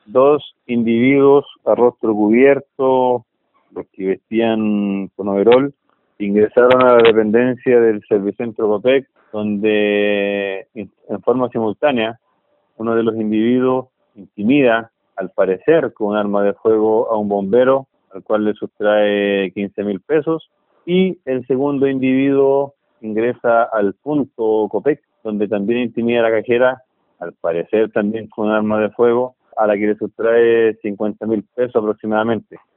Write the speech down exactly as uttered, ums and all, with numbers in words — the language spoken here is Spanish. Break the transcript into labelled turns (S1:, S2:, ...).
S1: dos individuos a rostro cubierto, los que vestían con overol, ingresaron a la dependencia del Servicentro Copec, donde en forma simultánea uno de los individuos intimida, al parecer con un arma de fuego, a un bombero, al cual le sustrae quince mil pesos, y el segundo individuo ingresa al punto Copec, donde también intimida a la cajera, al parecer también con un arma de fuego, a la que le sustrae cincuenta mil pesos aproximadamente.